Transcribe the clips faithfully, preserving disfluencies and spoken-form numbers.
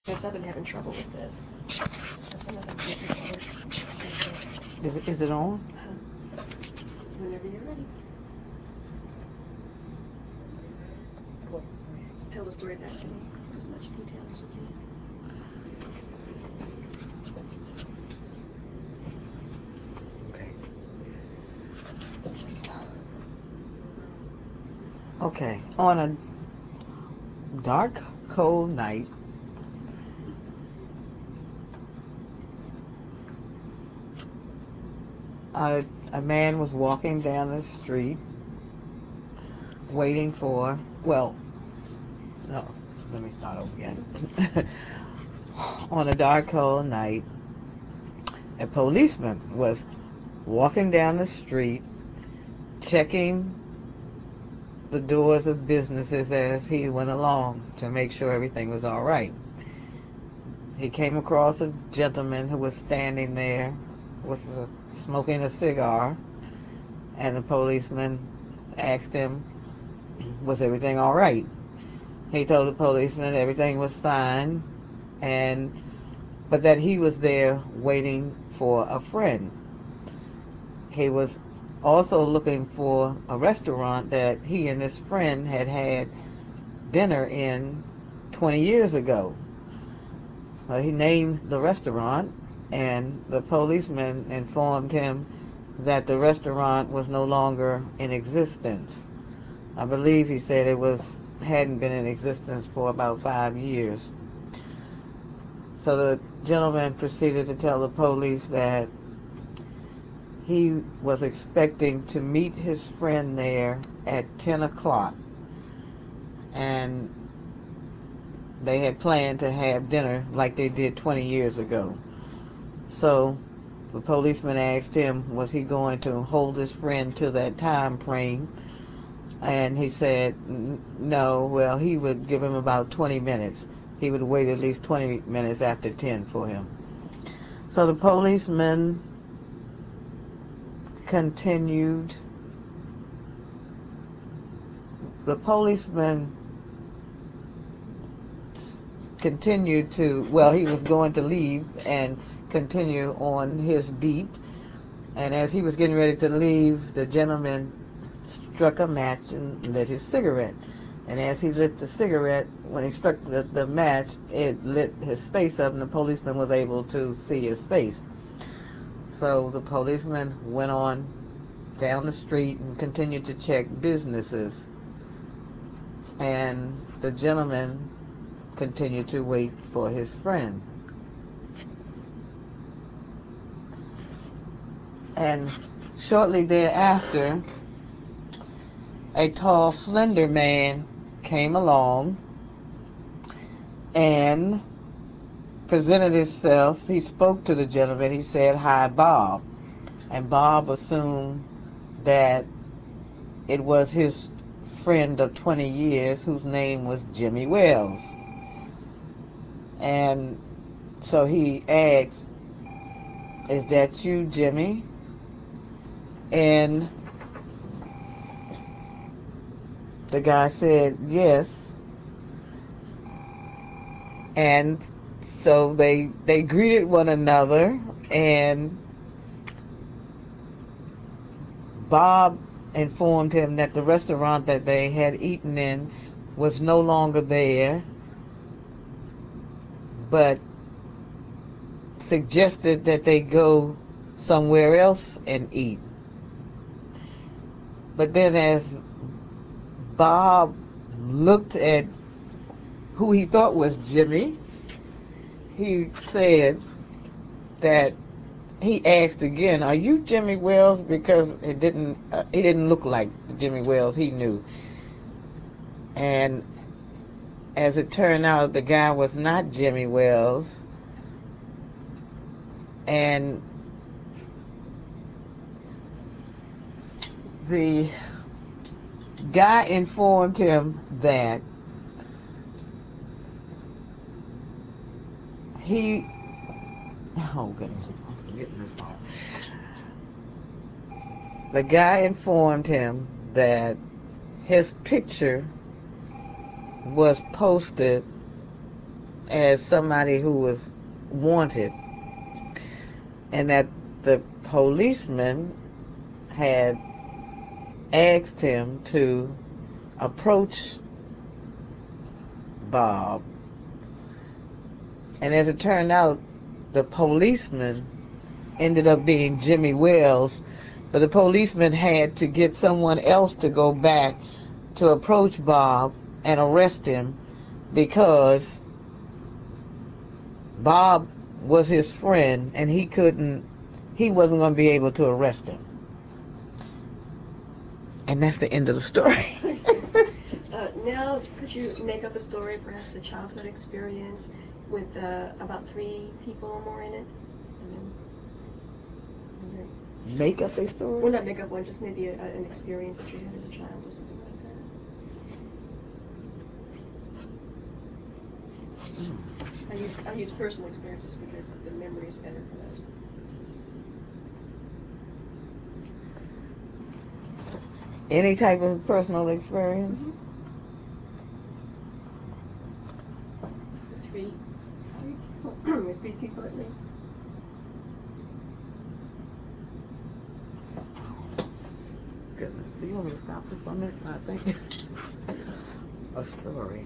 Because I've been having trouble with this. For some of them business hours. Is it, is it on? Uh, Whenever you're ready. Tell the story back to me in as much detail as you can. Okay. On a dark, cold night, a, a man was walking down the street waiting for, well, no, let me start over again. On a dark, cold night, a policeman was walking down the street checking the doors of businesses as he went along to make sure everything was all right. He came across a gentleman who was standing there with a, smoking a cigar, and the policeman asked him, was everything all right? He told the policeman everything was fine, and but that he was there waiting for a friend. He was also looking for a restaurant that he and his friend had had dinner in twenty years ago. Uh, he named the restaurant, and the policeman informed him that the restaurant was no longer in existence. I believe he said it was hadn't been in existence for about five years. So the gentleman proceeded to tell the police that he was expecting to meet his friend there at ten o'clock, and they had planned to have dinner like they did twenty years ago. So the policeman asked him, was he going to hold his friend to that time frame? And he said, no, well, he would give him about twenty minutes. He would wait at least twenty minutes after ten for him. So the policeman continued. The policeman continued to, well, he was going to leave and continue on his beat. And as he was getting ready to leave, the gentleman struck a match and lit his cigarette. And as he lit the cigarette, when he struck the, the match, it lit his face up, and the policeman was able to see his face. So the policeman went on down the street and continued to check businesses. And the gentleman continued to wait for his friend. And shortly thereafter, a tall, slender man came along and presented himself. He spoke to the gentleman. He said, "Hi, Bob." And Bob assumed that it was his friend of twenty years whose name was Jimmy Wells. And so he asked, "Is that you, Jimmy?" And the guy said, "Yes." And so they they greeted one another, and Bob informed him that the restaurant that they had eaten in was no longer there, but suggested that they go somewhere else and eat. But then as Bob looked at who he thought was Jimmy, he said that he asked again, "Are you Jimmy Wells?" Because it didn't uh, he didn't look like Jimmy Wells he knew. And as it turned out, the guy was not Jimmy Wells. And the guy informed him that he oh goodness, I'm forgetting this part. The guy informed him that his picture was posted as somebody who was wanted, and that the policeman had asked him to approach Bob. And as it turned out, the policeman ended up being Jimmy Wells, but the policeman had to get someone else to go back to approach Bob and arrest him, because Bob was his friend and he couldn't, he wasn't going to be able to arrest him. And that's the end of the story. uh, now, could you make up a story, perhaps a childhood experience with uh, about three people or more in it? And then, and then, make up a story? Well, not make up one, just maybe a, a, an experience that you had as a child or something like that. Mm. I use, I use personal experiences because the memory is better for those. Any type of personal experience? Mm-hmm. Three, three, with three people at least. Goodness, do you want me to stop this for a minute? I think a story.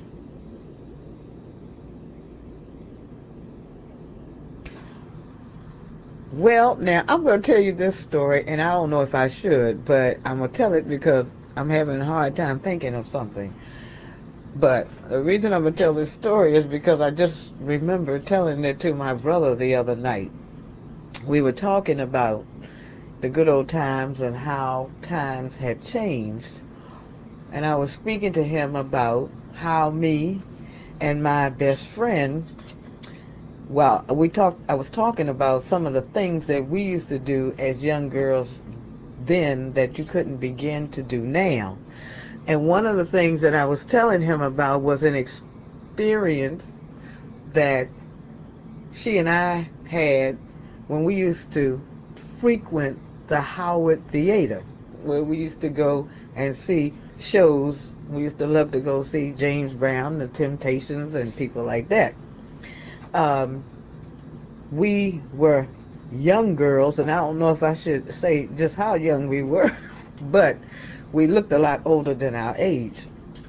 Well, now, I'm going to tell you this story, and I don't know if I should, but I'm going to tell it because I'm having a hard time thinking of something. But the reason I'm going to tell this story is because I just remember telling it to my brother the other night. We were talking about the good old times and how times had changed. And I was speaking to him about how me and my best friend, well, we talked. I was talking about some of the things that we used to do as young girls then that you couldn't begin to do now. And one of the things that I was telling him about was an experience that she and I had when we used to frequent the Howard Theater, where we used to go and see shows. We used to love to go see James Brown, the Temptations, and people like that. Um, we were young girls, and I don't know if I should say just how young we were, but we looked a lot older than our age.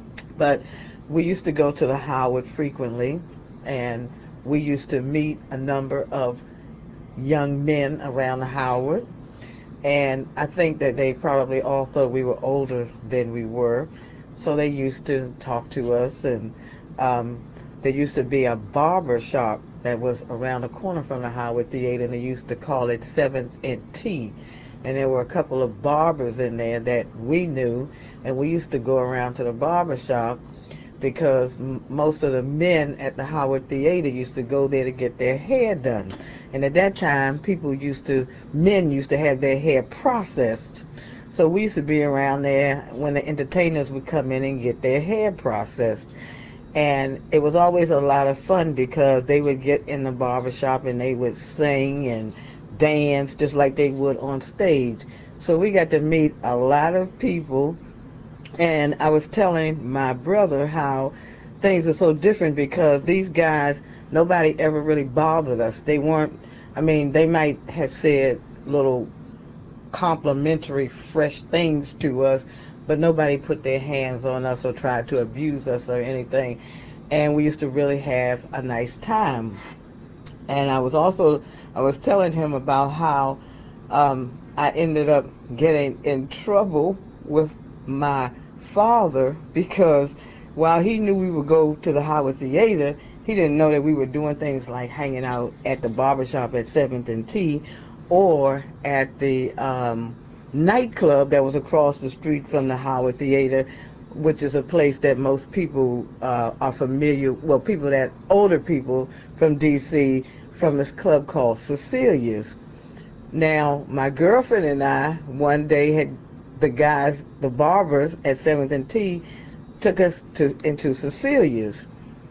But we used to go to the Howard frequently, and we used to meet a number of young men around the Howard, and I think that they probably all thought we were older than we were, so they used to talk to us. And um, there used to be a barber shop that was around the corner from the Howard Theater, and they used to call it seventh and T. And there were a couple of barbers in there that we knew, and we used to go around to the barber shop because m most of the men at the Howard Theater used to go there to get their hair done. And at that time, people used to, men used to have their hair processed. So we used to be around there when the entertainers would come in and get their hair processed. And it was always a lot of fun because they would get in the barber shop and they would sing and dance just like they would on stage. So we got to meet a lot of people. And I was telling my brother how things are so different because these guys, nobody ever really bothered us. They weren't, I mean, they might have said little complimentary, fresh things to us, but nobody put their hands on us or tried to abuse us or anything. And we used to really have a nice time. And I was also, I was telling him about how um, I ended up getting in trouble with my father because while he knew we would go to the Howard Theater, he didn't know that we were doing things like hanging out at the barbershop at seventh and T or at the um, nightclub that was across the street from the Howard Theater, which is a place that most people uh, are familiar, well, people that, older people from D C, from this club called Cecilia's. Now, my girlfriend and I, one day, had the guys, the barbers at seventh and T, took us to into Cecilia's.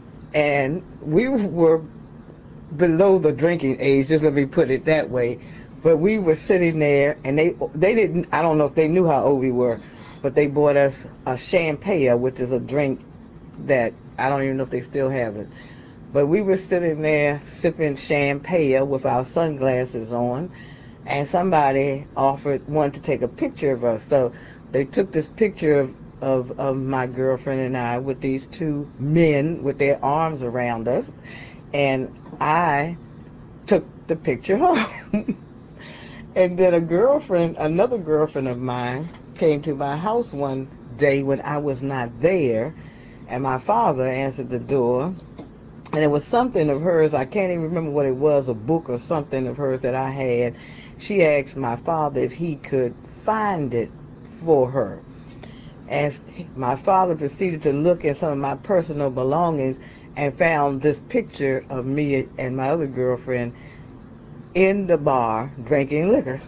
And we were below the drinking age, just let me put it that way. But we were sitting there, and they they didn't, I don't know if they knew how old we were, but they bought us a champagne, which is a drink that, I don't even know if they still have it. But we were sitting there sipping champagne with our sunglasses on, and somebody offered wanted to take a picture of us. So they took this picture of, of, of my girlfriend and I with these two men with their arms around us, and I took the picture home. And then a girlfriend, another girlfriend of mine, came to my house one day when I was not there, and my father answered the door, and it was something of hers, I can't even remember what it was, a book or something of hers that I had. She asked my father if he could find it for her. As my father proceeded to look at some of my personal belongings and found this picture of me and my other girlfriend in the bar drinking liquor.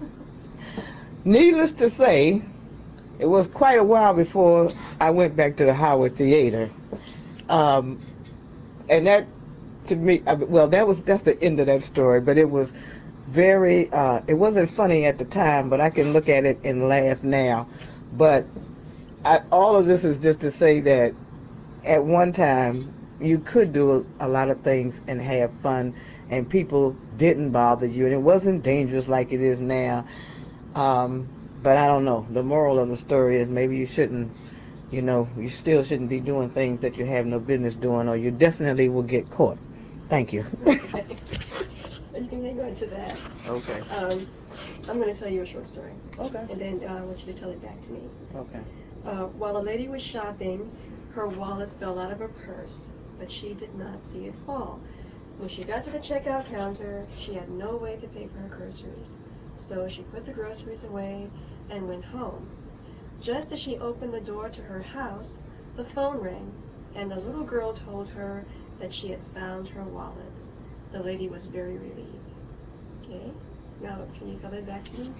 Needless to say, it was quite a while before I went back to the Howard Theater. Um, and that, to me, well, that was that's the end of that story, but it was very, uh, it wasn't funny at the time, but I can look at it and laugh now. But I, all of this is just to say that at one time, you could do a, a lot of things and have fun, and people didn't bother you, and it wasn't dangerous like it is now. Um, but I don't know. The moral of the story is maybe you shouldn't, you know, you still shouldn't be doing things that you have no business doing, or you definitely will get caught. Thank you. Okay. You can hang on to that. Okay. Um, I'm going to tell you a short story. Okay. And then uh, I want you to tell it back to me. Okay. Uh, while a lady was shopping, her wallet fell out of her purse, but she did not see it fall. When she got to the checkout counter, she had no way to pay for her groceries. So she put the groceries away and went home. Just as she opened the door to her house, the phone rang, and the little girl told her that she had found her wallet. The lady was very relieved. Okay, now can you tell it back to me?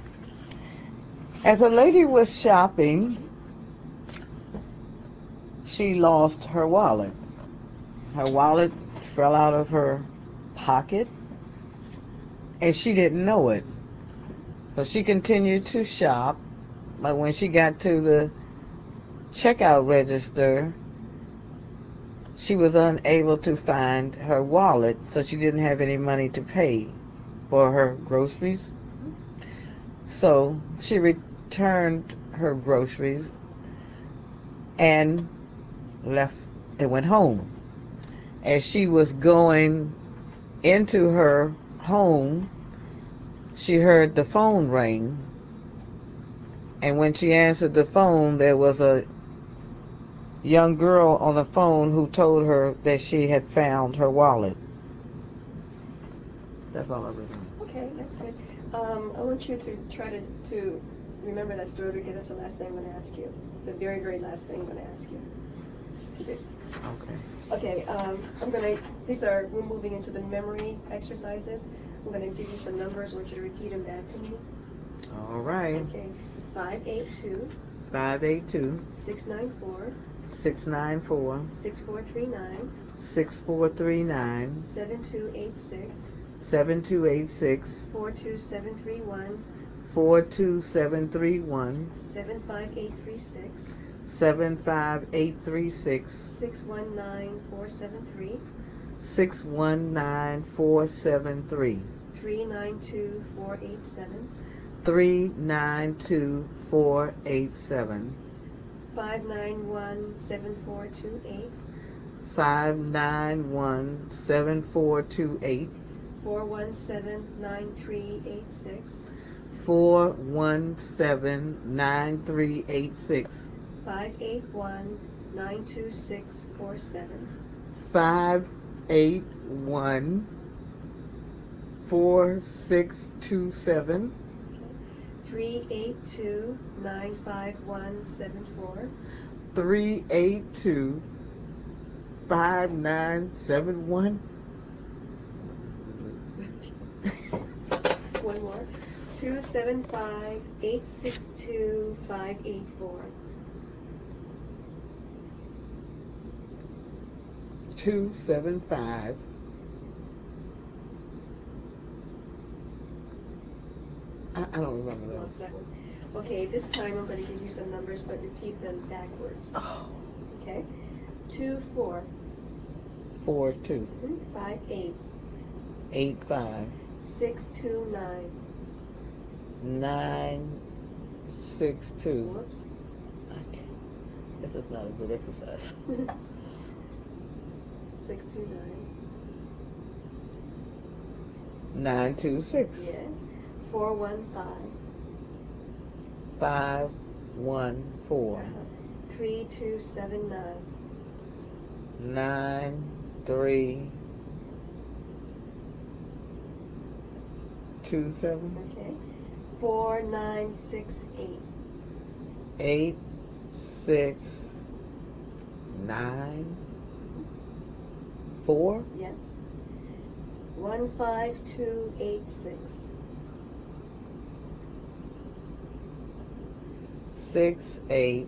As a lady was shopping, she lost her wallet. Her wallet fell out of her pocket, and she didn't know it. So she continued to shop, but when she got to the checkout register, she was unable to find her wallet, so she didn't have any money to pay for her groceries. So she returned her groceries and left and went home. As she was going into her home, she heard the phone ring, and when she answered the phone, there was a young girl on the phone who told her that she had found her wallet. That's all I really know. Okay, that's good. Um, I want you to try to, to remember that story, because that's the last thing I'm going to ask you. The very, very last thing I'm going to ask you. Okay. Okay. Okay, um, I'm going to, these are, we're moving into the memory exercises. I'm going to give you some numbers. I want you to repeat them back to me. All right. Okay, five eight two. five eight two. six nine four. six nine four. six four three nine. six four three nine. seven two eight six. seven two eight six. four two seven three one. four two seven three one. seven five eight three six. seven five eight three six. six one nine four seven three. six one nine four seven three. three nine two four eight seven. three nine two four eight seven. five nine one seven four two eight. five nine one seven four two eight. four one seven nine three eight six. four one seven nine three eight six. five eight one nine two six four seven. five eight one four six two seven. three eight two nine five one seven four. three eight two five nine seven one. One more. two seven five eight six two five eight four. two seven five. I, I don't remember those. Okay, this time I'm going to give you some numbers, but repeat them backwards. Oh. Okay? two four. four two. Mm-hmm. Five eight. Eight five. Six two nine. Nine six two. Whoops. Okay. This is not a good exercise. Six two nine. Nine two six. Yes. Four one five. Five one four. Uh-huh. Three two seven nine. Nine three two seven. Okay. Four nine six eight. Eight six nine four. Yes. One five two eight six. Six eight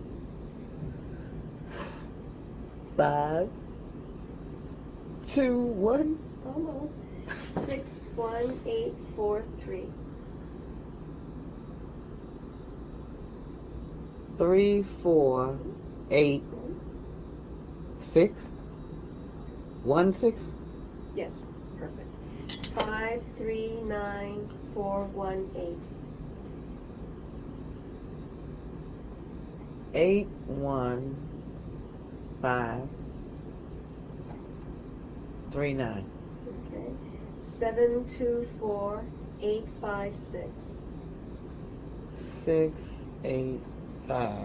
five two one. Almost. Six one eight four three. Three four eight six one six. Yes. Perfect. Five three nine four one eight. Eight one five three nine. Okay. Seven two four eight five six. Six eight five.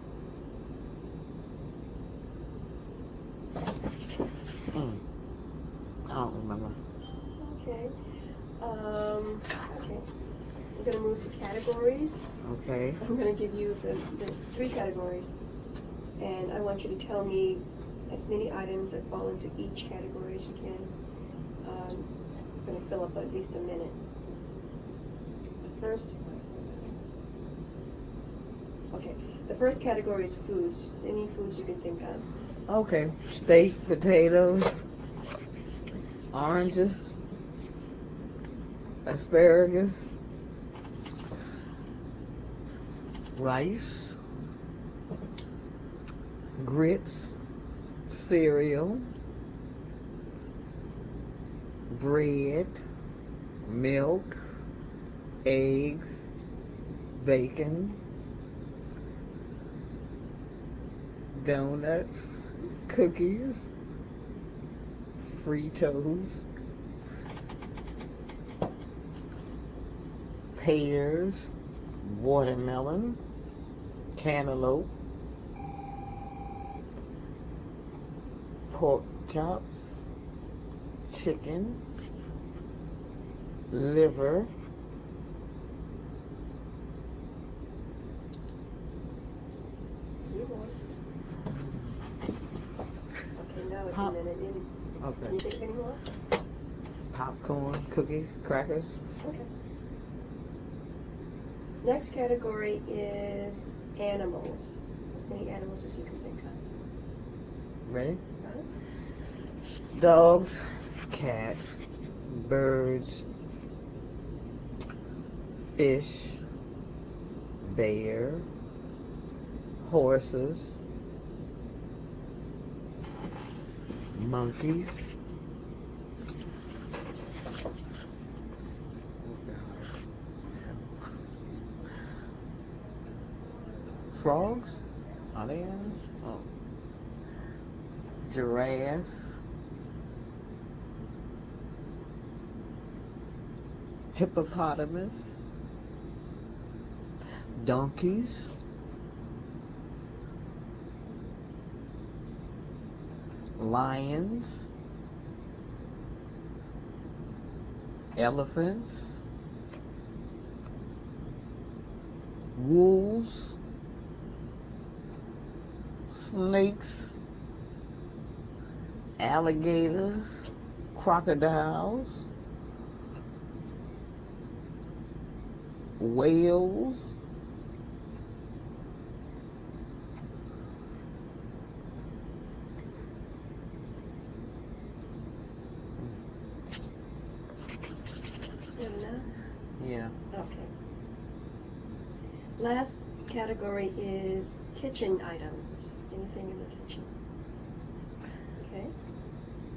Mm. I don't remember. Okay. Um, okay. We're going to move to categories. Okay. I'm going to give you the, the three categories, and I want you to tell me as many items that fall into each category as you can. Um, I'm going to fill up at least a minute. The first, okay, the first category is foods. Any foods you can think of. Okay. Steak, potatoes, oranges, asparagus, rice, grits, cereal, bread, milk, eggs, bacon, donuts, cookies, Fritos, pears, watermelon, cantaloupe, pork chops, chicken, liver, You want. Okay, now it's Pop- a minute. Any, okay, Can you think of any more? popcorn, cookies, crackers. Okay. Next category is animals. As many animals as you can think of. Ready? Uh-huh. Dogs, cats, birds, fish, bear, horses, monkeys, frogs. Are they animals? Oh. Giraffes, hippopotamus, donkeys, lions, elephants, wolves, snakes, alligators, crocodiles, whales, You have enough? yeah, Okay. Last category is kitchen items. Anything in the kitchen. Okay.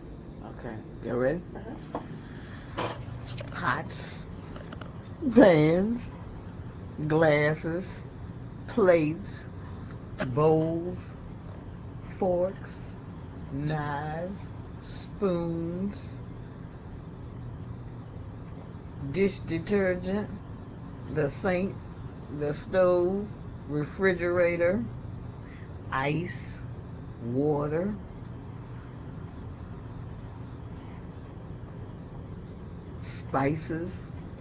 Okay. You ready? Uh-huh. Pots, pans, glasses, plates, bowls, forks, knives, spoons, dish detergent, the sink, the stove, refrigerator, ice, water, spices,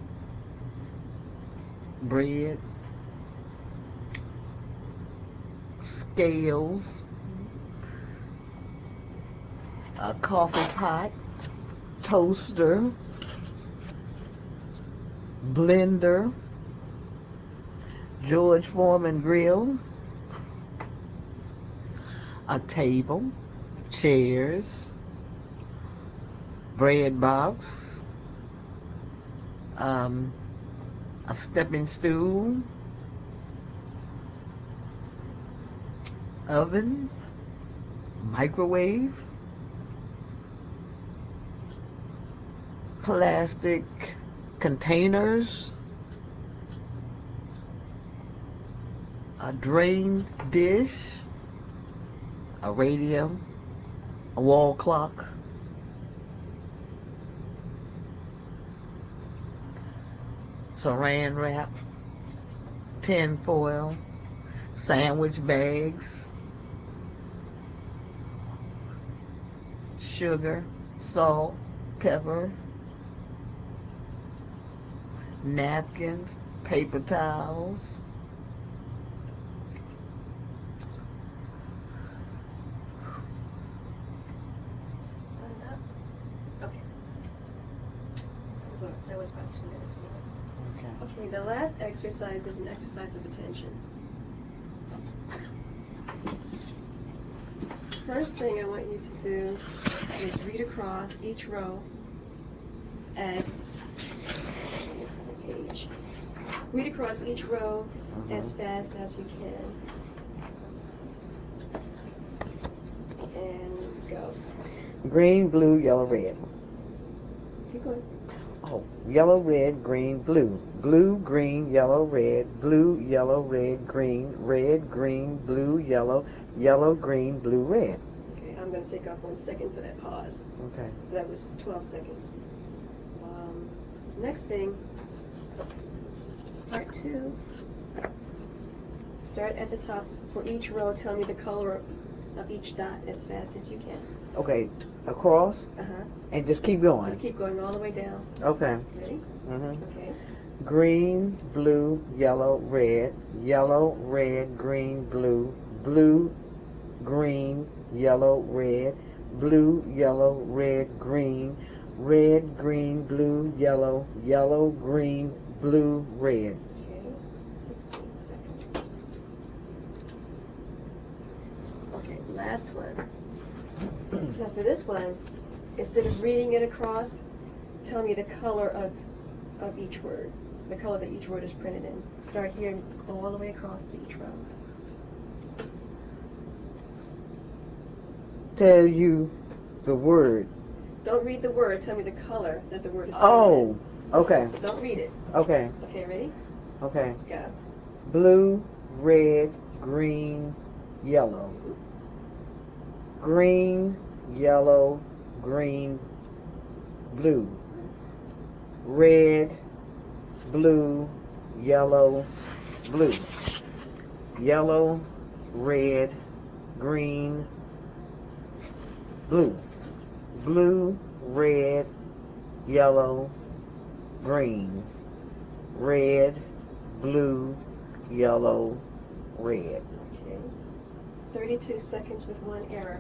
bread, scales, a coffee pot, toaster, blender, George Foreman grill, a table, chairs, bread box, um, a stepping stool, oven, microwave, plastic containers, a drained dish, a radio, a wall clock, saran wrap, tin foil, sandwich bags, sugar, salt, pepper, napkins, paper towels, Enough? Okay. So that was about two minutes long. okay. Okay, the last exercise is an exercise of attention. First thing I want you to do is read across each row as page. Read across each row Mhm. as fast as you can. And go. Green, blue, yellow, red. Keep going. Oh, yellow, red, green, blue. Blue, green, yellow, red. Blue, yellow, red, green. Red, green, blue, yellow. Yellow, green, blue, red. Okay, I'm going to take off one second for that pause. Okay. So that was twelve seconds. Um, next thing, part two. Start at the top. For each row, tell me the color of each dot as fast as you can. Okay, across Uh-huh. and just keep going. Just keep going all the way down. Okay. Ready? Mhm. Okay. Green, blue, yellow, red. Yellow, red, green, blue. Blue, green, yellow, red. Blue, yellow, red, green. Red, green, blue, yellow. Yellow, green, blue, red. Okay. sixteen seconds. Okay, last one. Now for this one, instead of reading it across, tell me the color of, of each word. The color that each word is printed in. Start here and go all the way across to each row. Tell you the word. Don't read the word, tell me the color that the word is printed Oh, in. okay, So don't read it. okay, Okay, ready? okay. Go. Blue, red, green, yellow. Green, yellow, green, blue. Red, blue, yellow, blue. Yellow, red, green, blue. Blue, red, yellow, green. Red, blue, yellow, red. Okay. thirty-two seconds with one error.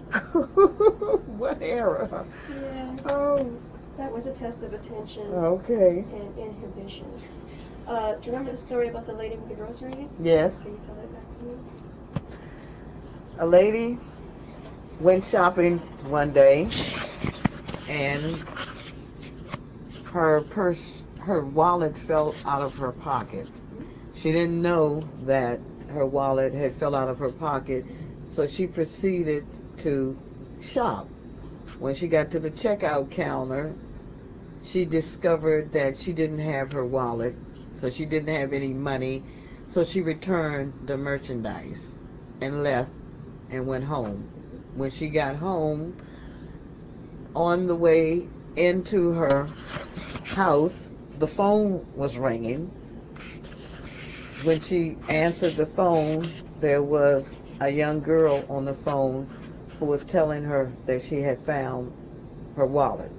What error? Yeah. Oh, That was a test of attention okay. and inhibition. Uh, do you remember the story about the lady with the groceries? Yes. Can you tell that back to me? A lady went shopping one day and her purse, her wallet fell out of her pocket. She didn't know that her wallet had fell out of her pocket, so she proceeded to shop. When she got to the checkout counter, she discovered that she didn't have her wallet, so she didn't have any money, so she returned the merchandise and left and went home. When she got home, on the way into her house, the phone was ringing. When she answered the phone, there was a young girl on the phone who was telling her that she had found her wallet.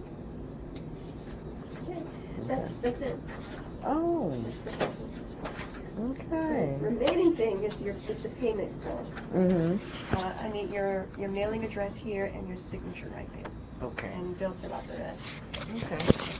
Okay, that's, that's it. Oh, That's the whole thing. okay. Remaining thing is your, is the payment form. Mm-hmm. Uh, I need your, your mailing address here and your signature right there. Okay. And Bill fill out the rest. Okay.